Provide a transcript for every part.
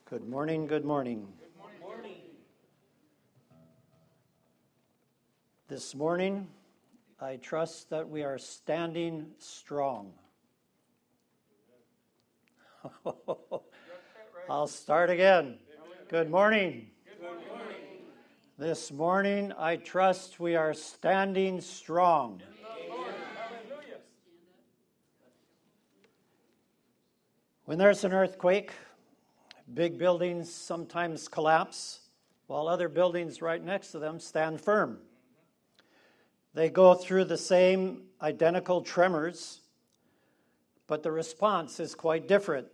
Good morning, good morning. Good morning. This morning, I trust that we are standing strong. I'll start again. Good morning. Good morning. This morning, I trust we are standing strong. Hallelujah. When there's an earthquake, big buildings sometimes collapse, while other buildings right next to them stand firm. They go through the same identical tremors, but the response is quite different.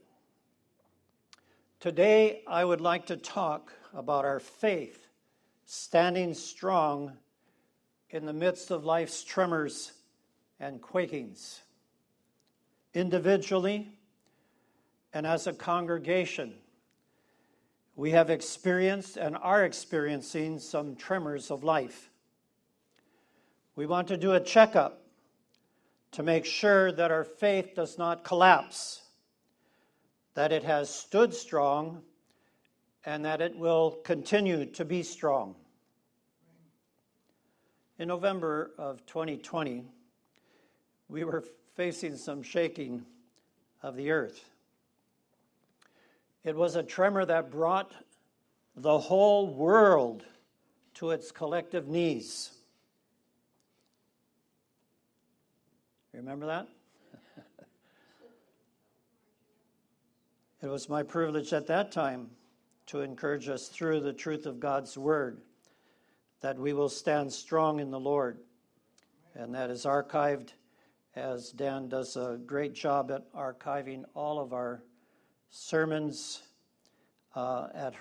Today, I would like to talk about our faith standing strong in the midst of life's tremors and quakings. Individually and as a congregation, we have experienced and are experiencing some tremors of life. We want to do a checkup to make sure that our faith does not collapse, that it has stood strong, and that it will continue to be strong. In November of 2020, we were facing some shaking of the earth. It was a tremor that brought the whole world to its collective knees. Remember that? It was my privilege at that time to encourage us through the truth of God's word that we will stand strong in the Lord. And that is archived, as Dan does a great job at archiving all of our sermons at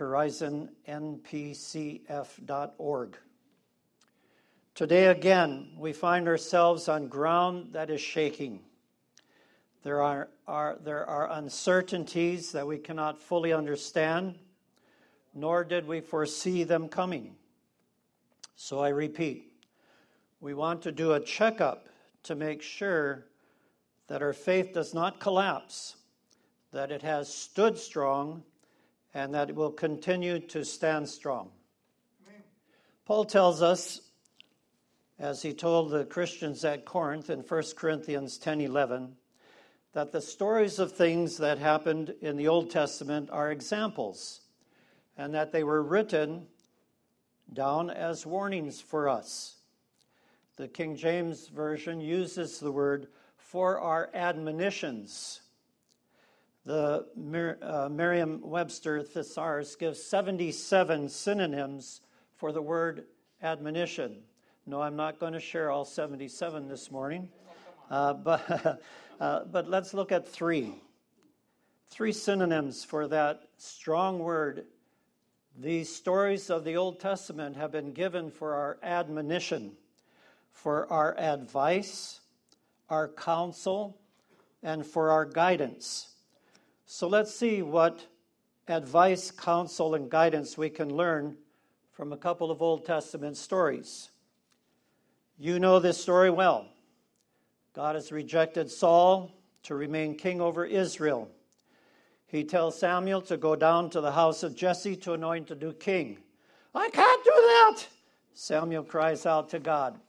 horizonnpcf.org. Today again, we find ourselves on ground that is shaking. There are uncertainties that we cannot fully understand, nor did we foresee them coming. So I repeat, we want to do a checkup to make sure that our faith does not collapse, that it has stood strong, and that it will continue to stand strong. Amen. Paul tells us, as he told the Christians at Corinth in 1 Corinthians 10:11, that the stories of things that happened in the Old Testament are examples, and that they were written down as warnings for us. The King James Version uses the word for our admonitions. The Merriam-Webster Thesaurus gives 77 synonyms for the word admonition. No, I'm not going to share all 77 this morning, but let's look at three synonyms for that strong word. These stories of the Old Testament have been given for our admonition, for our advice, our counsel, and for our guidance. So let's see what advice, counsel, and guidance we can learn from a couple of Old Testament stories. You know this story well. God has rejected Saul to remain king over Israel. He tells Samuel to go down to the house of Jesse to anoint a new king. I can't do that, Samuel cries out to God.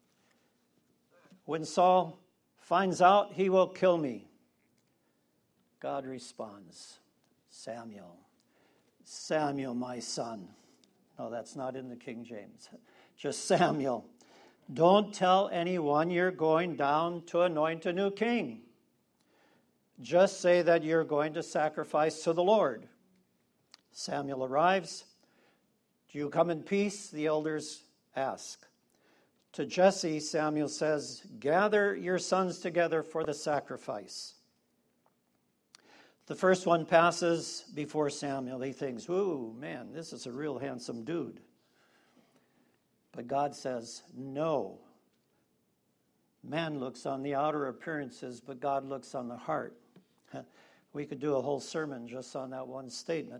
When Saul finds out, he will kill me. God responds, Samuel, my son. No, that's not in the King James. Just Samuel. Don't tell anyone you're going down to anoint a new king. Just say that you're going to sacrifice to the Lord. Samuel arrives. Do you come in peace? The elders ask. To Jesse, Samuel says, gather your sons together for the sacrifice. The first one passes before Samuel. He thinks, ooh, man, this is a real handsome dude. But God says, no. Man looks on the outer appearances, but God looks on the heart. We could do a whole sermon just on that one statement.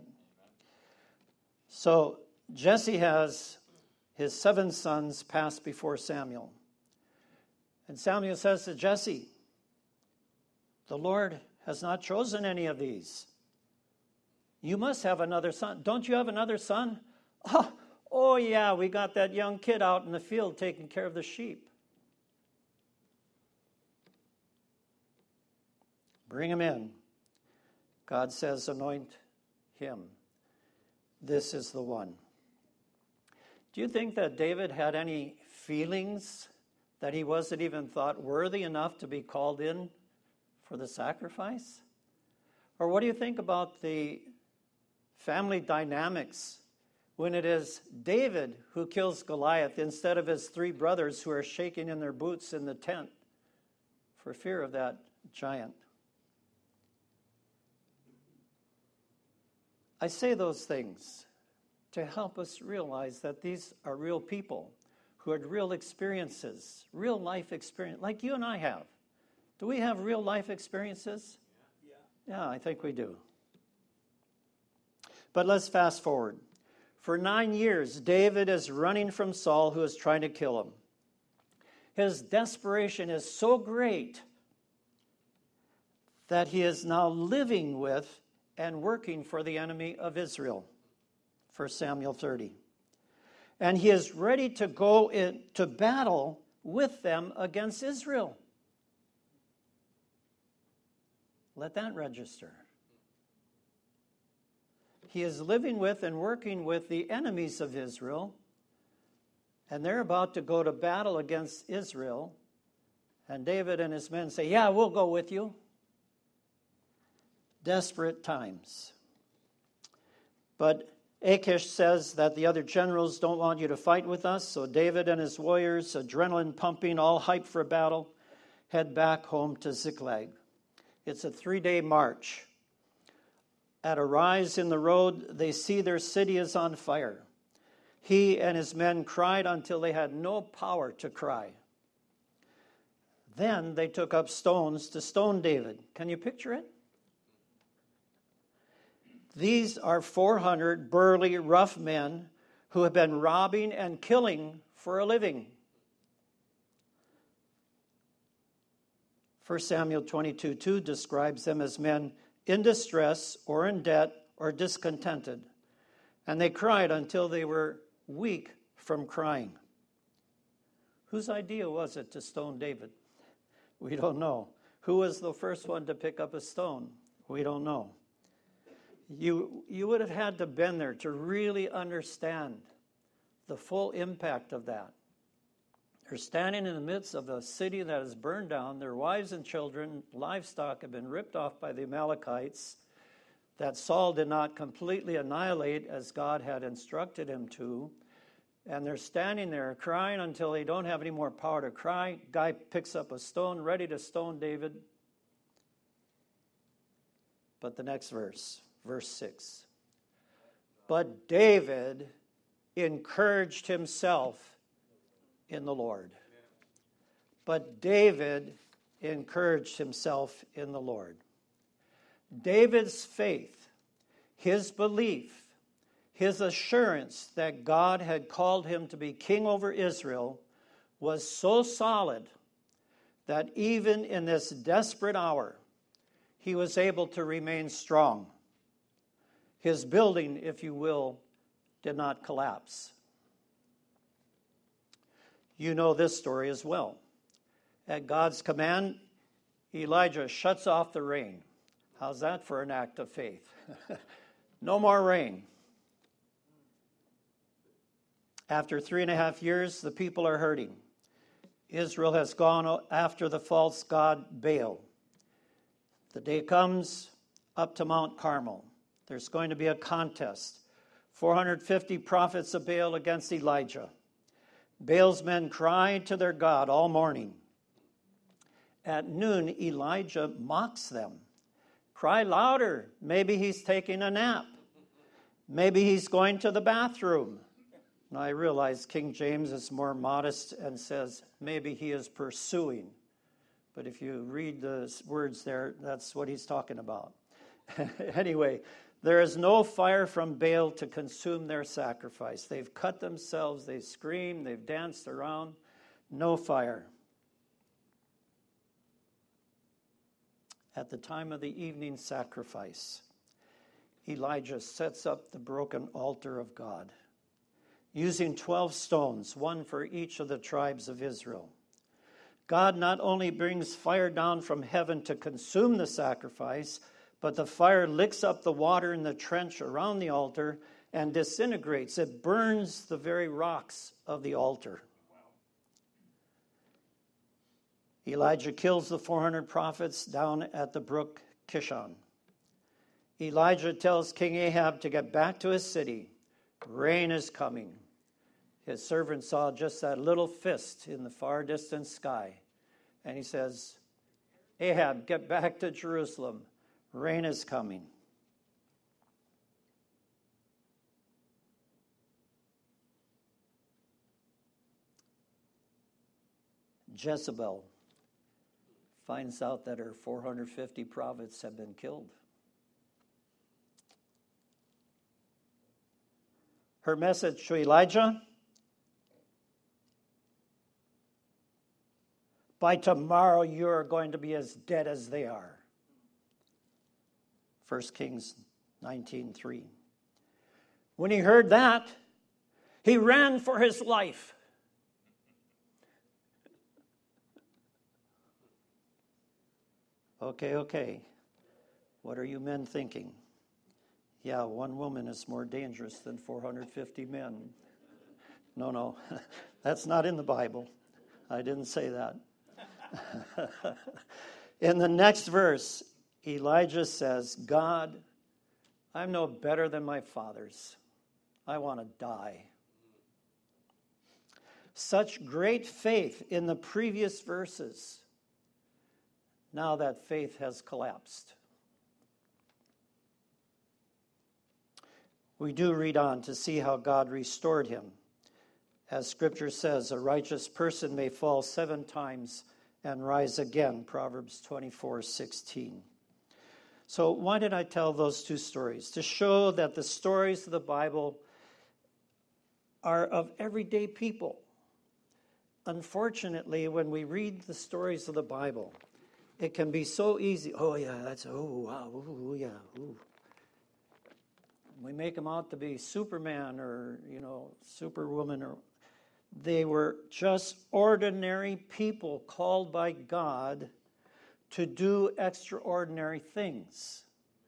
So Jesse has his 7 sons pass before Samuel. And Samuel says to Jesse, the Lord has not chosen any of these. You must have another son. Don't you have another son? Oh yeah, we got that young kid out in the field taking care of the sheep. Bring him in. God says, anoint him. This is the one. Do you think that David had any feelings that he wasn't even thought worthy enough to be called in for the sacrifice? Or what do you think about the family dynamics when it is David who kills Goliath instead of his three brothers who are shaking in their boots in the tent for fear of that giant? I say those things to help us realize that these are real people who had real experiences, real life experience, like you and I have. Do we have real life experiences? Yeah, I think we do. But let's fast forward. For 9 years, David is running from Saul, who is trying to kill him. His desperation is so great that he is now living with and working for the enemy of Israel. 1 Samuel 30. And he is ready to go into battle with them against Israel. Let that register. He is living with and working with the enemies of Israel, and they're about to go to battle against Israel. And David and his men say, yeah, we'll go with you. Desperate times. But Achish says that the other generals don't want you to fight with us, so David and his warriors, adrenaline pumping, all hyped for battle, head back home to Ziklag. It's a 3-day march. At a rise in the road, they see their city is on fire. He and his men cried until they had no power to cry. Then they took up stones to stone David. Can you picture it? These are 400 burly, rough men who have been robbing and killing for a living. 1 Samuel 22:2 describes them as men in distress or in debt or discontented. And they cried until they were weak from crying. Whose idea was it to stone David? We don't know. Who was the first one to pick up a stone? We don't know. You would have had to have been there to really understand the full impact of that. They're standing in the midst of a city that is burned down. Their wives and children, livestock have been ripped off by the Amalekites that Saul did not completely annihilate as God had instructed him to. And they're standing there crying until they don't have any more power to cry. Guy picks up a stone, ready to stone David. But the next verse, verse 6. But David encouraged himself in the Lord. But David encouraged himself in the Lord. David's faith, his belief, his assurance that God had called him to be king over Israel was so solid that even in this desperate hour, he was able to remain strong. His building, if you will, did not collapse. You know this story as well. At God's command, Elijah shuts off the rain. How's that for an act of faith? No more rain. After 3.5 years, the people are hurting. Israel has gone after the false god Baal. The day comes up to Mount Carmel. There's going to be a contest. 450 prophets of Baal against Elijah. Baal's men cried to their God all morning. At noon, Elijah mocks them. Cry louder. Maybe he's taking a nap. Maybe he's going to the bathroom. Now I realize King James is more modest and says, maybe he is pursuing. But if you read the words there, that's what he's talking about. Anyway, there is no fire from Baal to consume their sacrifice. They've cut themselves, they screamed, they've danced around. No fire. At the time of the evening sacrifice, Elijah sets up the broken altar of God, using 12 stones, one for each of the tribes of Israel. God not only brings fire down from heaven to consume the sacrifice, but the fire licks up the water in the trench around the altar and disintegrates. It burns the very rocks of the altar. Elijah kills the 400 prophets down at the brook Kishon. Elijah tells King Ahab to get back to his city. Rain is coming. His servant saw just that little fist in the far distant sky. And he says, Ahab, get back to Jerusalem. Rain is coming. Jezebel finds out that her 450 prophets have been killed. Her message to Elijah: by tomorrow you are going to be as dead as they are. 1 Kings 19:3. When he heard that, he ran for his life. Okay. What are you men thinking? Yeah, one woman is more dangerous than 450 men. No, that's not in the Bible. I didn't say that. In the next verse, Elijah says, God, I'm no better than my fathers. I want to die. Such great faith in the previous verses. Now that faith has collapsed. We do read on to see how God restored him. As Scripture says, a righteous person may fall 7 times and rise again, Proverbs 24:16. So why did I tell those 2 stories? To show that the stories of the Bible are of everyday people. Unfortunately, when we read the stories of the Bible, it can be so easy. Oh, yeah, that's, oh, wow, ooh, yeah, ooh. We make them out to be Superman or, Superwoman. They were just ordinary people called by God to do extraordinary things.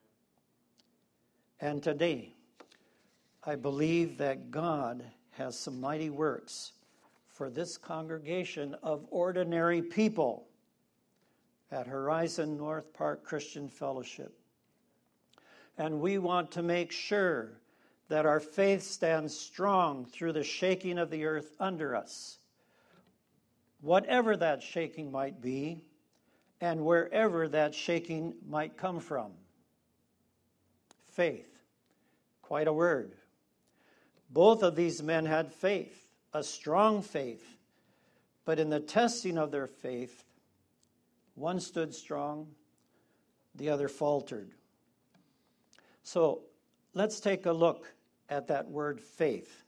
And today, I believe that God has some mighty works for this congregation of ordinary people at Horizon North Park Christian Fellowship. And we want to make sure that our faith stands strong through the shaking of the earth under us. Whatever that shaking might be, and wherever that shaking might come from. Faith, quite a word. Both of these men had faith, a strong faith, but in the testing of their faith, one stood strong, the other faltered. So let's take a look at that word faith.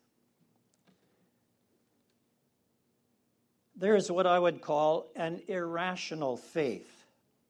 There is what I would call an irrational faith.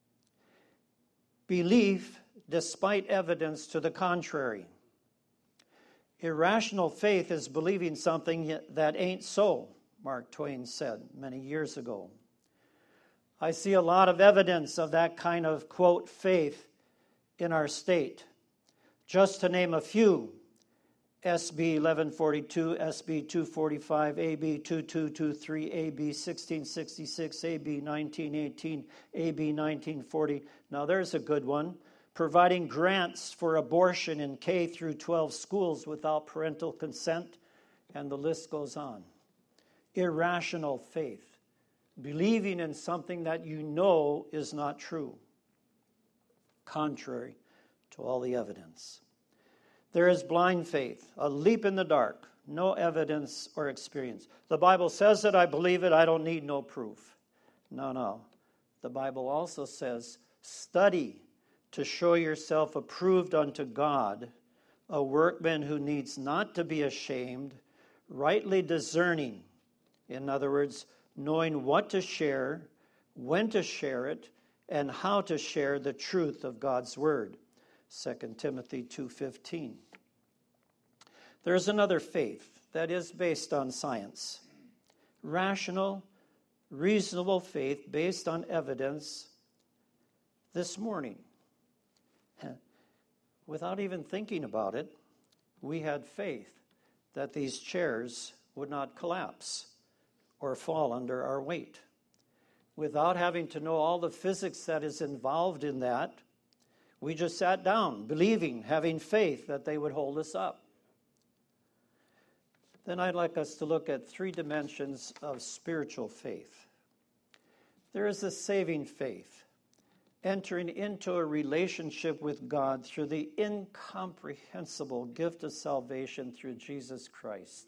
Belief despite evidence to the contrary. Irrational faith is believing something that ain't so, Mark Twain said many years ago. I see a lot of evidence of that kind of, quote, faith in our state. Just to name a few, SB 1142, SB 245, AB 2223, AB 1666, AB 1918, AB 1940. Now there's a good one. Providing grants for abortion in K through 12 schools without parental consent, and the list goes on. Irrational faith. Believing in something that you know is not true, contrary to all the evidence. There is blind faith, a leap in the dark, no evidence or experience. The Bible says it, I believe it, I don't need no proof. No. The Bible also says, study to show yourself approved unto God, a workman who needs not to be ashamed, rightly discerning. In other words, knowing what to share, when to share it, and how to share the truth of God's word. 2 Timothy 2:15. There's another faith that is based on science. Rational, reasonable faith based on evidence this morning. Without even thinking about it, we had faith that these chairs would not collapse or fall under our weight. Without having to know all the physics that is involved in that, we just sat down, believing, having faith that they would hold us up. Then I'd like us to look at 3 dimensions of spiritual faith. There is the saving faith, entering into a relationship with God through the incomprehensible gift of salvation through Jesus Christ.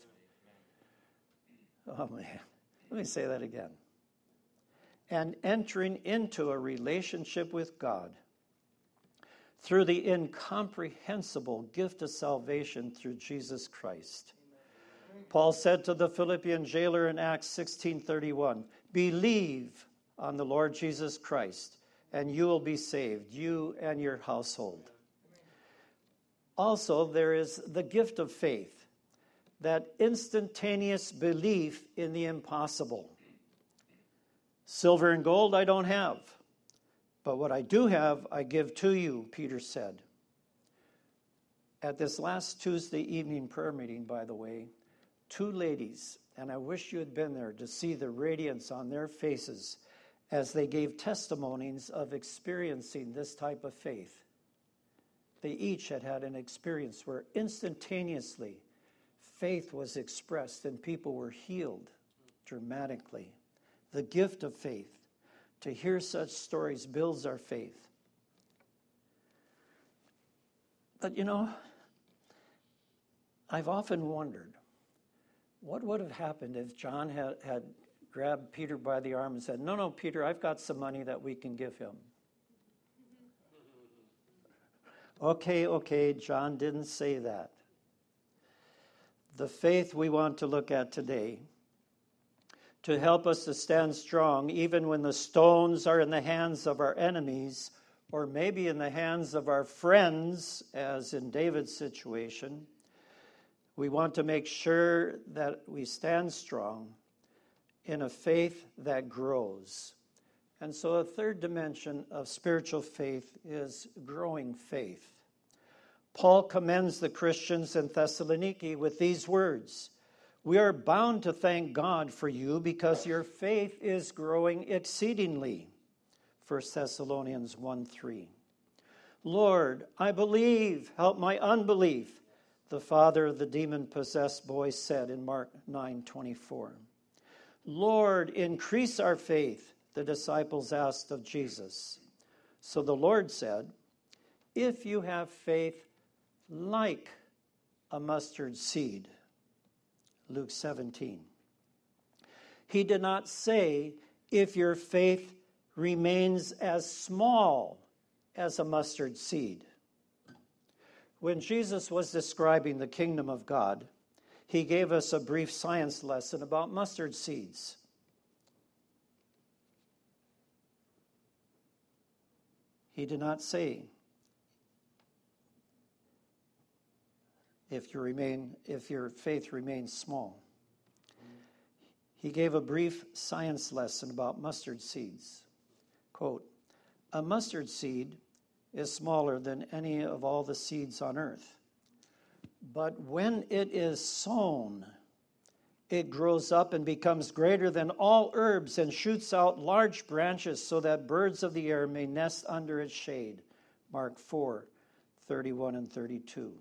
Oh man, let me say that again. And entering into a relationship with God through the incomprehensible gift of salvation through Jesus Christ. Paul said to the Philippian jailer in Acts 16:31, "Believe on the Lord Jesus Christ, and you will be saved, you and your household." Also, there is the gift of faith, that instantaneous belief in the impossible. Silver and gold I don't have, but what I do have, I give to you, Peter said. At this last Tuesday evening prayer meeting, by the way, 2 ladies, and I wish you had been there to see the radiance on their faces as they gave testimonies of experiencing this type of faith. They each had had an experience where instantaneously faith was expressed and people were healed dramatically. The gift of faith. To hear such stories builds our faith. But I've often wondered, what would have happened if John had grabbed Peter by the arm and said, No, Peter, I've got some money that we can give him. Okay, John didn't say that. The faith we want to look at today, to help us to stand strong even when the stones are in the hands of our enemies, or maybe in the hands of our friends, as in David's situation. We want to make sure that we stand strong in a faith that grows. And so a 3rd dimension of spiritual faith is growing faith. Paul commends the Christians in Thessaloniki with these words, "We are bound to thank God for you because your faith is growing exceedingly." 1 Thessalonians 1:3. "Lord, I believe, help my unbelief," the father of the demon-possessed boy said in Mark 9:24. "Lord, increase our faith," the disciples asked of Jesus. So the Lord said, "If you have faith like a mustard seed." Luke 17. He did not say, "If your faith remains as small as a mustard seed." When Jesus was describing the kingdom of God, he gave us a brief science lesson about mustard seeds. He did not say, if your faith remains small. He gave a brief science lesson about mustard seeds. Quote, "A mustard seed is smaller than any of all the seeds on earth. But when it is sown, it grows up and becomes greater than all herbs and shoots out large branches so that birds of the air may nest under its shade." Mark 4:31 and 32.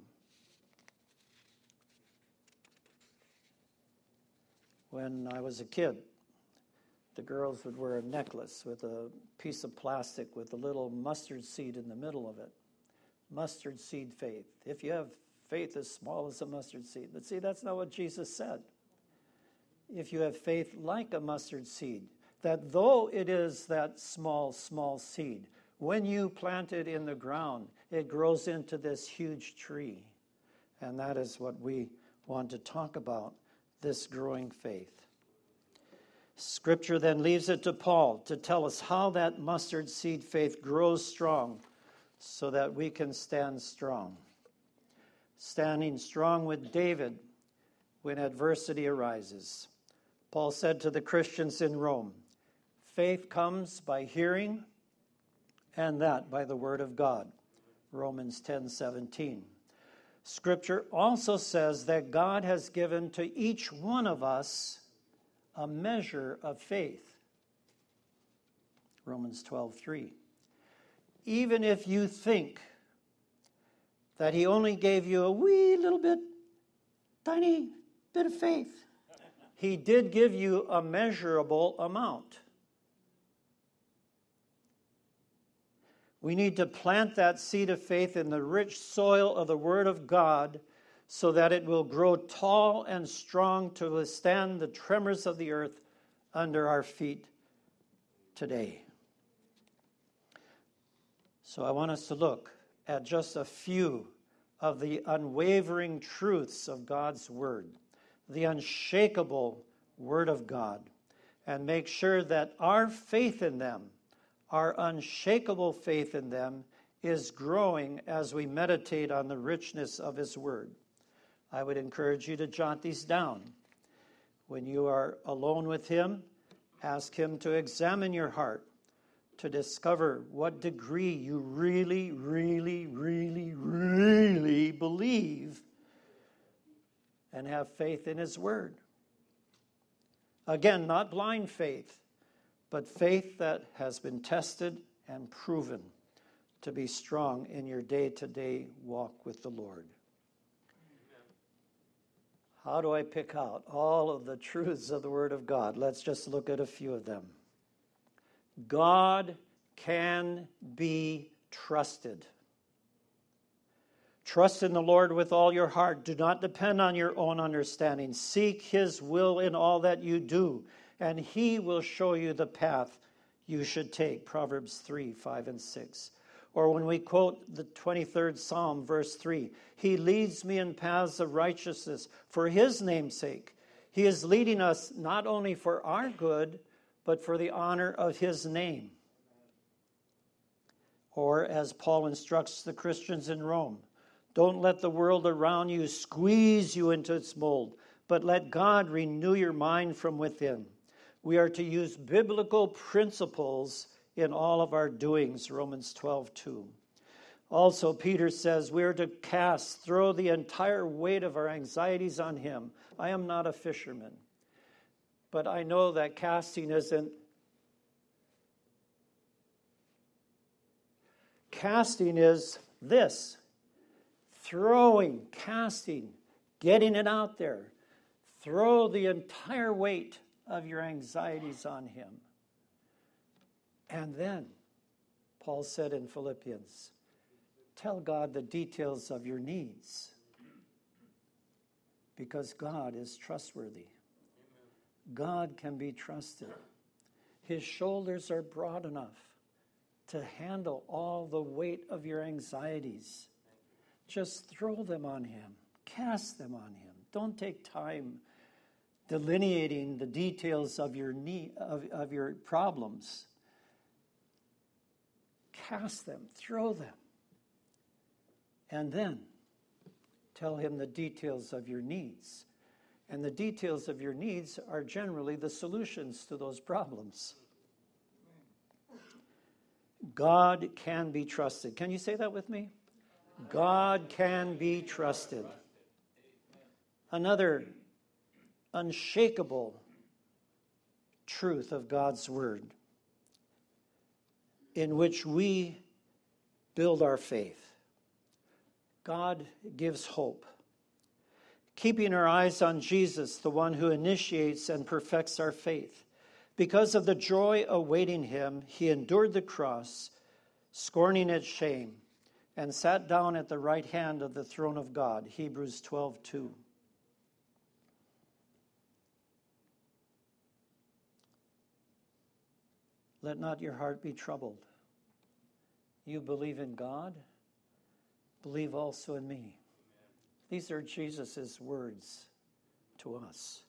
When I was a kid, the girls would wear a necklace with a piece of plastic with a little mustard seed in the middle of it. Mustard seed faith. If you have faith as small as a mustard seed. But see, that's not what Jesus said. If you have faith like a mustard seed, that though it is that small seed, when you plant it in the ground, it grows into this huge tree. And that is what we want to talk about, this growing faith. Scripture then leaves it to Paul to tell us how that mustard seed faith grows strong so that we can stand strong. Standing strong with David when adversity arises. Paul said to the Christians in Rome, faith comes by hearing, and that by the word of God. Romans 10:17. Scripture also says that God has given to each one of us a measure of faith. Romans 12:3. Even if you think that he only gave you a wee little bit, tiny bit of faith, he did give you a measurable amount. We need to plant that seed of faith in the rich soil of the Word of God so that it will grow tall and strong to withstand the tremors of the earth under our feet today. So I want us to look at just a few of the unwavering truths of God's Word, the unshakable Word of God, and make sure that our faith in them, our unshakable faith in them, is growing as we meditate on the richness of His Word. I would encourage you to jot these down. When you are alone with Him, ask Him to examine your heart, to discover what degree you really, really, really, really believe and have faith in His Word. Again, not blind faith, but faith that has been tested and proven to be strong in your day-to-day walk with the Lord. How do I pick out all of the truths of the Word of God? Let's just look at a few of them. God can be trusted. Trust in the Lord with all your heart. Do not depend on your own understanding. Seek His will in all that you do, and He will show you the path you should take. Proverbs 3:5-6. Or when we quote the 23rd Psalm, verse 3, He leads me in paths of righteousness for His name's sake. He is leading us not only for our good, but for the honor of His name. Or as Paul instructs the Christians in Rome, don't let the world around you squeeze you into its mold, but let God renew your mind from within. We are to use biblical principles in all of our doings, Romans 12:2. Also, Peter says we are to throw the entire weight of our anxieties on Him. I am not a fisherman, but I know that casting isn't. Casting is this. Throwing, casting, getting it out there. Throw the entire weight of your anxieties on Him. And then, Paul said in Philippians, tell God the details of your needs, because God is trustworthy. God can be trusted. His shoulders are broad enough to handle all the weight of your anxieties. Just throw them on Him. Cast them on Him. Don't take time delineating the details of your of your problems. Cast them. Throw them. And then tell Him the details of your needs. And the details of your needs are generally the solutions to those problems. God can be trusted. Can you say that with me? God can be trusted. Another unshakable truth of God's Word in which we build our faith. God gives hope. Keeping our eyes on Jesus, the one who initiates and perfects our faith. Because of the joy awaiting Him, He endured the cross, scorning its shame, and sat down at the right hand of the throne of God. Hebrews 12:2. Let not your heart be troubled. You believe in God, believe also in me. These are Jesus' words to us.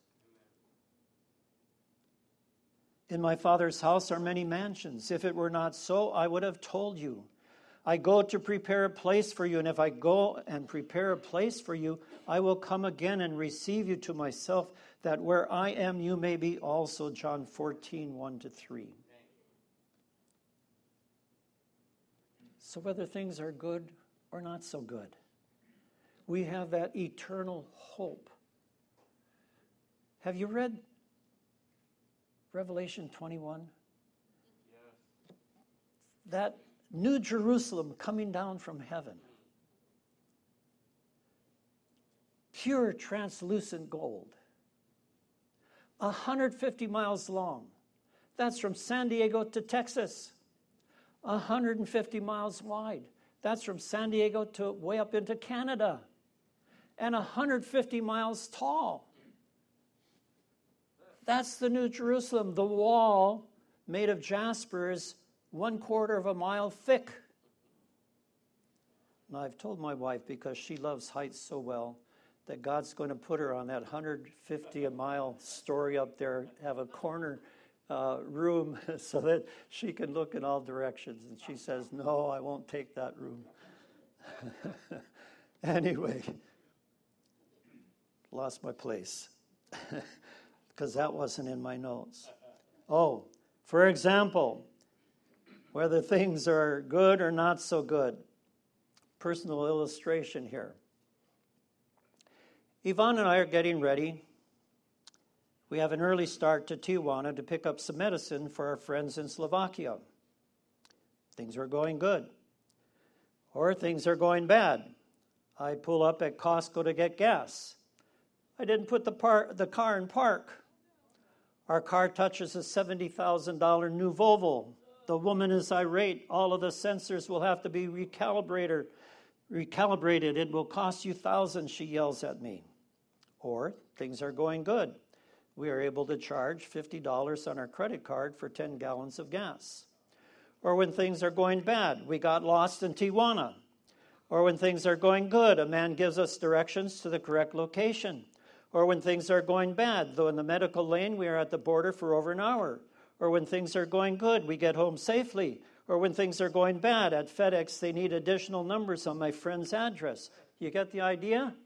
In my Father's house are many mansions. If it were not so, I would have told you. I go to prepare a place for you, and if I go and prepare a place for you, I will come again and receive you to myself, that where I am, you may be also. John 14, 1-3. So whether things are good or not so good, we have that eternal hope. Have you read Revelation 21? Yes. That New Jerusalem coming down from heaven. Pure translucent gold. 150 miles long. That's from San Diego to Texas. 150 miles wide. That's from San Diego to way up into Canada. And 150 miles tall. That's the New Jerusalem. The wall made of jasper is 1/4 of a mile thick. Now, I've told my wife, because she loves heights so well, that God's going to put her on that 150-mile story up there, have a corner room so that she can look in all directions. And she says, no, I won't take that room. Anyway, lost my place because that wasn't in my notes. Oh, for example, whether things are good or not so good. Personal illustration here. Yvonne and I are getting ready. We have an early start to Tijuana to pick up some medicine for our friends in Slovakia. Things are going good. Or things are going bad. I pull up at Costco to get gas. I didn't put the car in park. Our car touches a $70,000 new Volvo. The woman is irate. All of the sensors will have to be recalibrated. It will cost you thousands, she yells at me. Or things are going good. We are able to charge $50 on our credit card for 10 gallons of gas. Or when things are going bad, we got lost in Tijuana. Or when things are going good, a man gives us directions to the correct location. Or when things are going bad, though in the medical lane, we are at the border for over an hour. Or when things are going good, we get home safely. Or when things are going bad, at FedEx, they need additional numbers on my friend's address. You get the idea?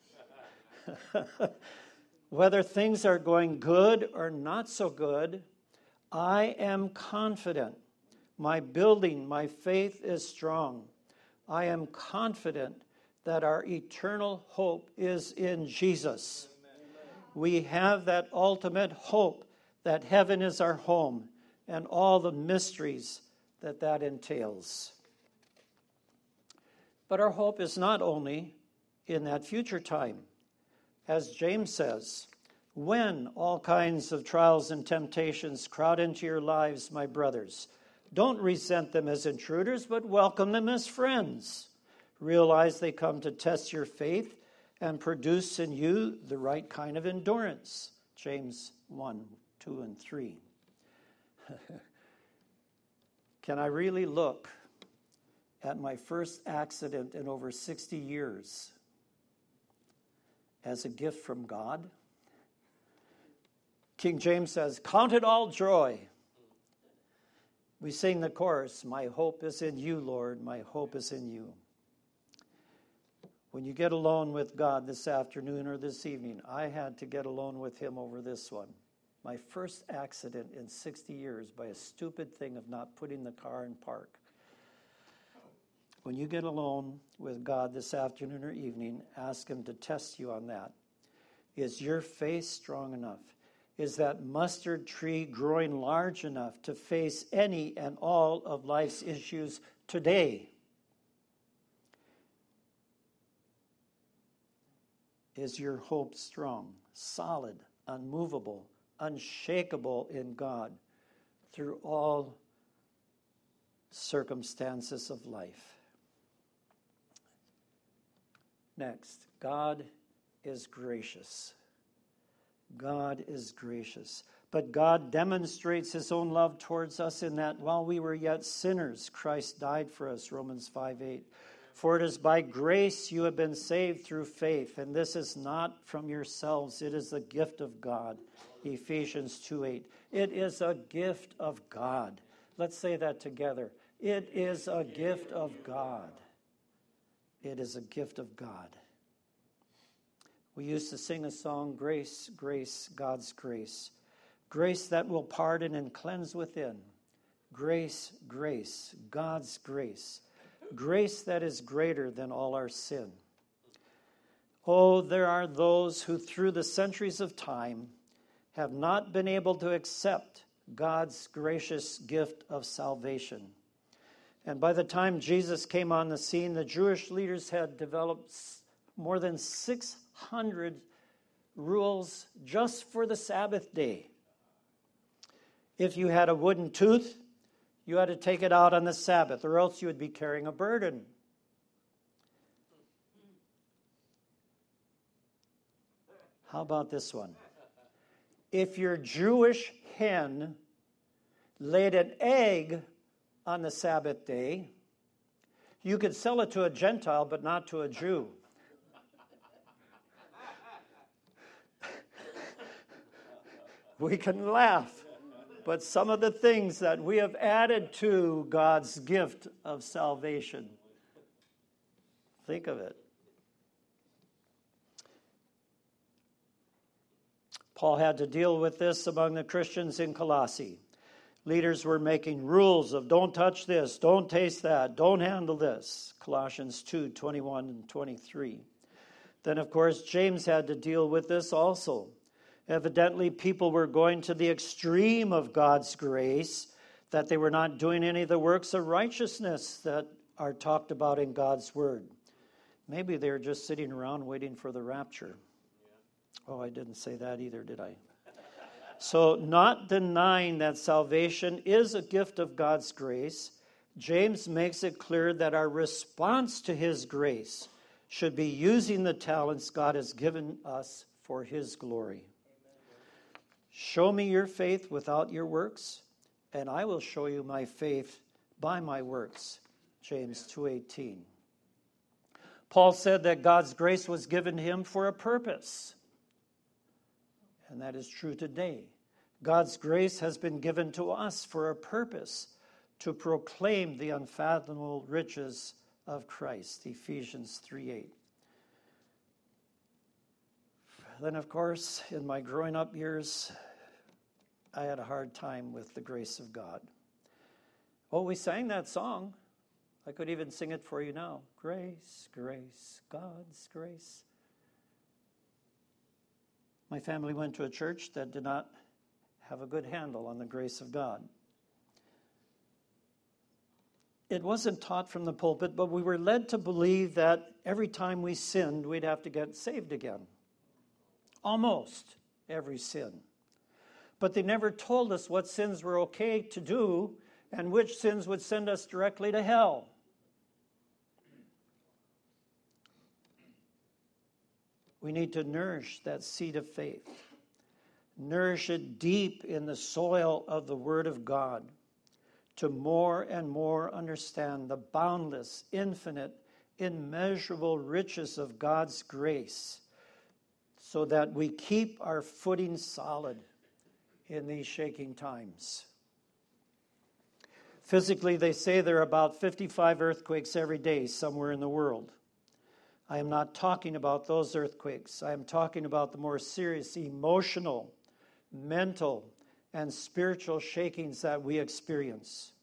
Whether things are going good or not so good, I am confident. My building, my faith is strong. I am confident that our eternal hope is in Jesus. We have that ultimate hope that heaven is our home and all the mysteries that entails. But our hope is not only in that future time. As James says, when all kinds of trials and temptations crowd into your lives, my brothers, don't resent them as intruders, but welcome them as friends. Realize they come to test your faith and produce in you the right kind of endurance. James 1, 2, and 3. Can I really look at my first accident in over 60 years as a gift from God? King James says, count it all joy. We sing the chorus, my hope is in you, Lord, my hope is in you. When you get alone with God this afternoon or this evening, I had to get alone with him over this one. My first accident in 60 years by a stupid thing of not putting the car in park. When you get alone with God this afternoon or evening, ask him to test you on that. Is your faith strong enough? Is that mustard tree growing large enough to face any and all of life's issues today? Is your hope strong, solid, unmovable, unshakable in God through all circumstances of life? Next, God is gracious. God is gracious. But God demonstrates his own love towards us in that while we were yet sinners, Christ died for us, Romans 5:8. For it is by grace you have been saved through faith, and this is not from yourselves, it is the gift of God, Ephesians 2:8. It is a gift of God. Let's say that together. It is a gift of God. It is a gift of God. We used to sing a song, Grace, Grace, God's grace. Grace that will pardon and cleanse within. Grace, grace, God's grace. Grace that is greater than all our sin. Oh, there are those who through the centuries of time have not been able to accept God's gracious gift of salvation. And by the time Jesus came on the scene, the Jewish leaders had developed more than 600 rules just for the Sabbath day. If you had a wooden tooth, you had to take it out on the Sabbath, or else you would be carrying a burden. How about this one? If your Jewish hen laid an egg on the Sabbath day, you could sell it to a Gentile, but not to a Jew. We can laugh, but some of the things that we have added to God's gift of salvation, think of it. Paul had to deal with this among the Christians in Colossae. Leaders were making rules of don't touch this, don't taste that, don't handle this. Colossians 2:21 and 23. Then, of course, James had to deal with this also. Evidently, people were going to the extreme of God's grace, that they were not doing any of the works of righteousness that are talked about in God's word. Maybe they were just sitting around waiting for the rapture. Oh, I didn't say that either, did I? So, not denying that salvation is a gift of God's grace, James makes it clear that our response to his grace should be using the talents God has given us for his glory. Show me your faith without your works, and I will show you my faith by my works. James 2:18. Paul said that God's grace was given him for a purpose. And that is true today. God's grace has been given to us for a purpose, to proclaim the unfathomable riches of Christ. Ephesians 3:8. Then, of course, in my growing up years, I had a hard time with the grace of God. Oh, we sang that song. I could even sing it for you now. Grace, grace, God's grace. My family went to a church that did not have a good handle on the grace of God. It wasn't taught from the pulpit, but we were led to believe that every time we sinned, we'd have to get saved again. Almost every sin. But they never told us what sins were okay to do and which sins would send us directly to hell. We need to nourish that seed of faith. Nourish it deep in the soil of the Word of God to more and more understand the boundless, infinite, immeasurable riches of God's grace so that we keep our footing solid in these shaking times. Physically, they say there are about 55 earthquakes every day somewhere in the world. I am not talking about those earthquakes. I am talking about the more serious emotional, mental, and spiritual shakings that we experience.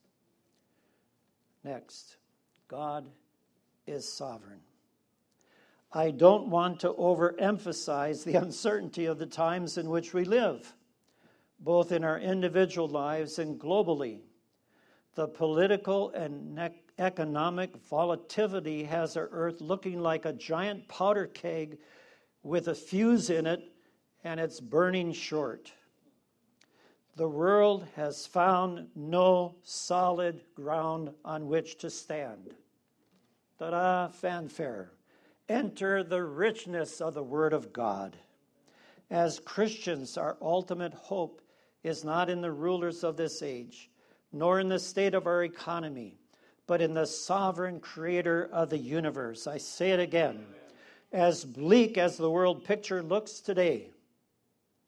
Next, God is sovereign. I don't want to overemphasize the uncertainty of the times in which we live, both in our individual lives and globally. The political and economic volatility has our earth looking like a giant powder keg with a fuse in it, and it's burning short. The world has found no solid ground on which to stand. Ta-da, fanfare. Enter the richness of the Word of God. As Christians, our ultimate hope is not in the rulers of this age, nor in the state of our economy, but in the sovereign creator of the universe. I say it again. As bleak as the world picture looks today,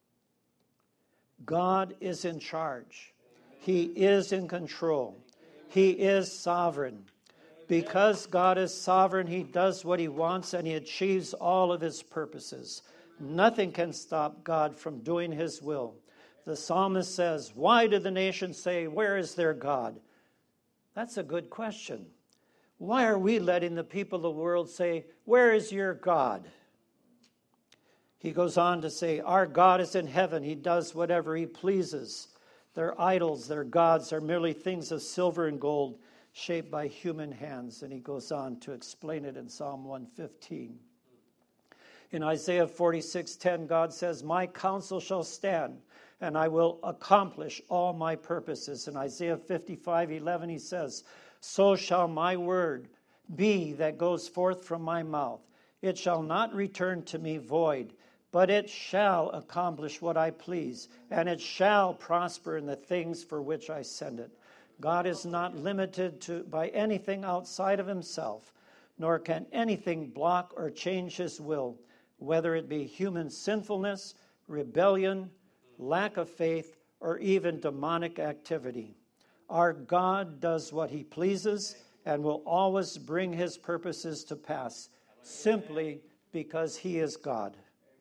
God is in charge. He is in control. He is sovereign. Because God is sovereign, he does what he wants and he achieves all of his purposes. Nothing can stop God from doing his will. The psalmist says, why do the nations say, where is their God? That's a good question. Why are we letting the people of the world say, where is your God? He goes on to say, our God is in heaven. He does whatever he pleases. Their idols, their gods are merely things of silver and gold, shaped by human hands. And he goes on to explain it in Psalm 115. In Isaiah 46:10, God says, my counsel shall stand, and I will accomplish all my purposes. In Isaiah 55:11, he says, so shall my word be that goes forth from my mouth. It shall not return to me void, but it shall accomplish what I please, and it shall prosper in the things for which I send it. God is not limited by anything outside of himself, nor can anything block or change his will, whether it be human sinfulness, rebellion, lack of faith, or even demonic activity. Our God does what he pleases and will always bring his purposes to pass, simply because he is God.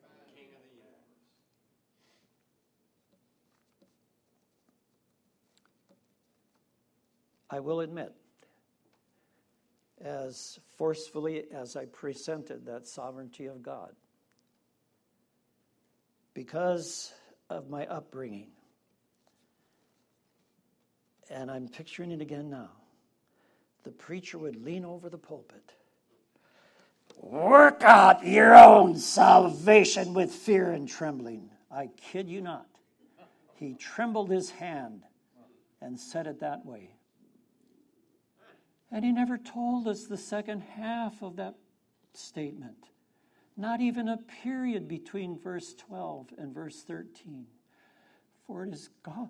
I will admit, as forcefully as I presented that sovereignty of God, because of my upbringing, and I'm picturing it again now, the preacher would lean over the pulpit. Work out your own salvation with fear and trembling. I kid you not. He trembled his hand and said it that way. And he never told us the second half of that statement. Not even a period between verse 12 and verse 13. For it is God.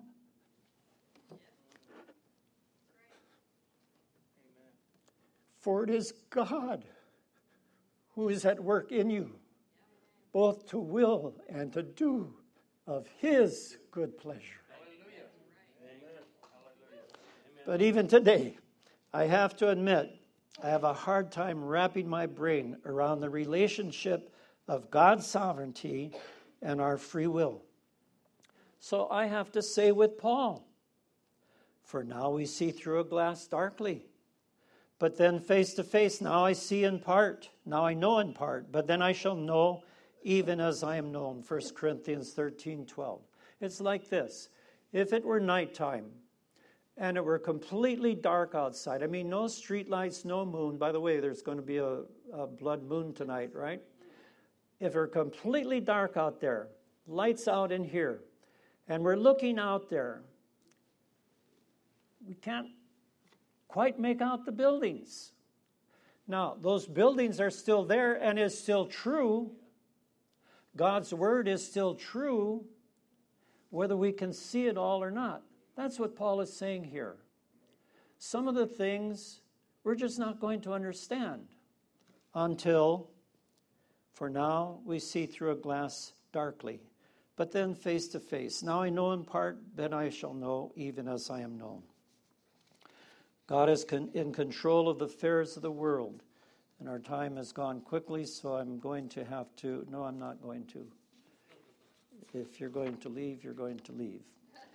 For it is God who is at work in you, both to will and to do of his good pleasure. But even today, I have to admit, I have a hard time wrapping my brain around the relationship of God's sovereignty and our free will. So I have to say with Paul, for now we see through a glass darkly, but then face to face, now I see in part, now I know in part, but then I shall know even as I am known. 1 Corinthians 13:12. It's like this. If it were nighttime, and it were completely dark outside. I mean, no street lights, no moon. By the way, there's going to be a blood moon tonight, right? If it were completely dark out there, lights out in here, and we're looking out there, we can't quite make out the buildings. Now, those buildings are still there and is still true. God's word is still true, whether we can see it all or not. That's what Paul is saying here. Some of the things we're just not going to understand until, for now, we see through a glass darkly, but then face to face. Now I know in part, then I shall know even as I am known. God is in control of the affairs of the world, and our time has gone quickly, so I'm going to have to, no, I'm not going to. If you're going to leave, you're going to leave.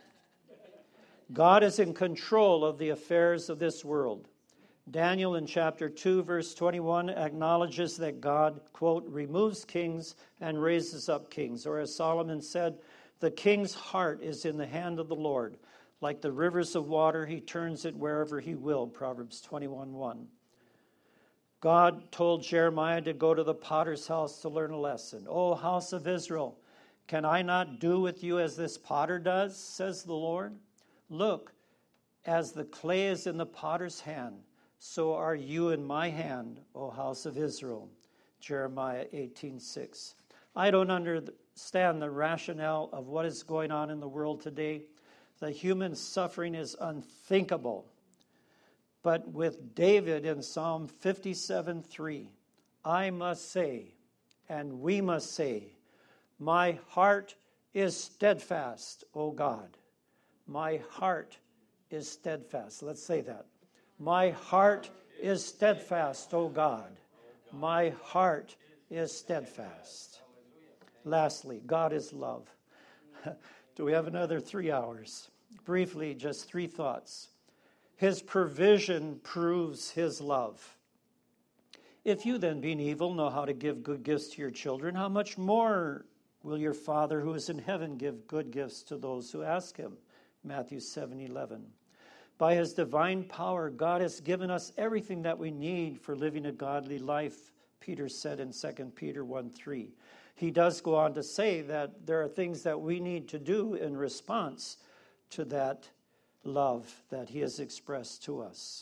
God is in control of the affairs of this world. Daniel in chapter 2, verse 21 acknowledges that God, quote, removes kings and raises up kings. Or as Solomon said, the king's heart is in the hand of the Lord. Like the rivers of water, he turns it wherever he will, Proverbs 21:1. God told Jeremiah to go to the potter's house to learn a lesson. O house of Israel, can I not do with you as this potter does, says the Lord? Look, as the clay is in the potter's hand, so are you in my hand, O house of Israel. Jeremiah 18:6. I don't understand the rationale of what is going on in the world today. The human suffering is unthinkable. But with David in Psalm 57:3, I must say, and we must say, my heart is steadfast, O God. My heart is steadfast. Let's say that. My heart is steadfast, O God. My heart is steadfast. Lastly, God is love. Do we have another 3 hours? Briefly, just 3 thoughts. His provision proves his love. If you then, being evil, know how to give good gifts to your children, how much more will your Father who is in heaven give good gifts to those who ask him? Matthew 7:11. By his divine power, God has given us everything that we need for living a godly life, Peter said in 2 Peter 1:3. He does go on to say that there are things that we need to do in response to that love that he has expressed to us.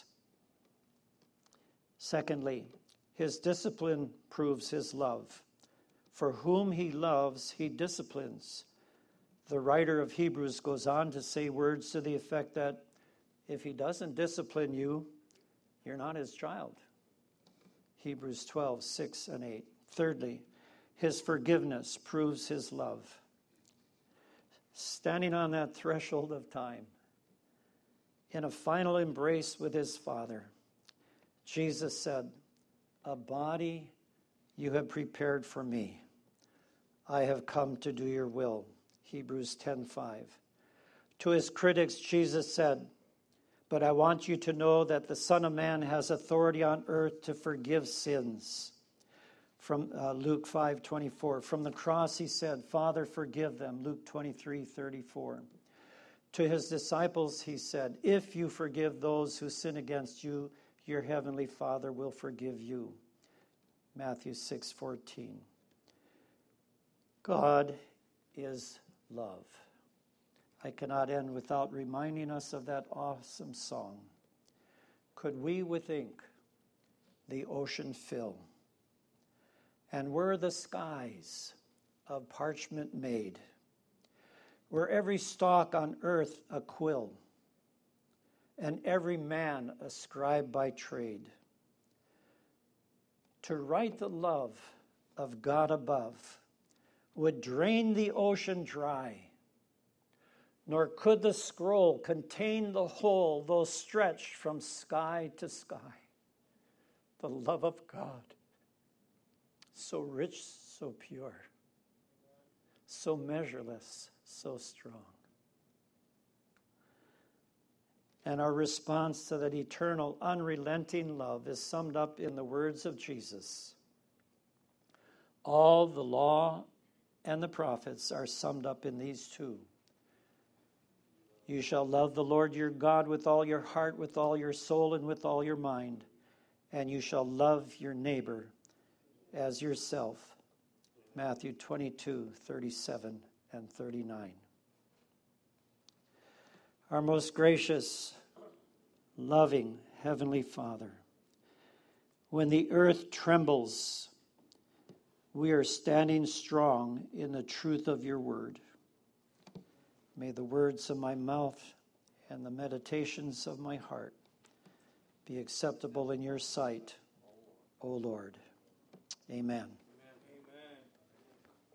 Secondly, his discipline proves his love. For whom he loves, he disciplines. The writer of Hebrews goes on to say words to the effect that if he doesn't discipline you, you're not his child. Hebrews 12:6 and 8. Thirdly, his forgiveness proves his love. Standing on that threshold of time, in a final embrace with his Father, Jesus said, "A body you have prepared for me. I have come to do your will." Hebrews 10:5. To his critics, Jesus said, "But I want you to know that the Son of Man has authority on earth to forgive sins." From Luke 5:24. From the cross he said, "Father, forgive them." Luke 23:34. To his disciples he said, "If you forgive those who sin against you, your heavenly Father will forgive you." Matthew 6:14. God is love. I cannot end without reminding us of that awesome song. Could we with ink the ocean fill, and were the skies of parchment made, were every stalk on earth a quill, and every man a scribe by trade, to write the love of God above would drain the ocean dry, nor could the scroll contain the whole, though stretched from sky to sky. The love of God, so rich, so pure, so measureless, so strong. And our response to that eternal, unrelenting love is summed up in the words of Jesus. All the law and the prophets are summed up in these two. You shall love the Lord your God with all your heart, with all your soul, and with all your mind. And you shall love your neighbor as yourself. Matthew 22:37 and 39. Our most gracious, loving Heavenly Father, when the earth trembles, we are standing strong in the truth of your word. May the words of my mouth and the meditations of my heart be acceptable in your sight, O Lord. Amen.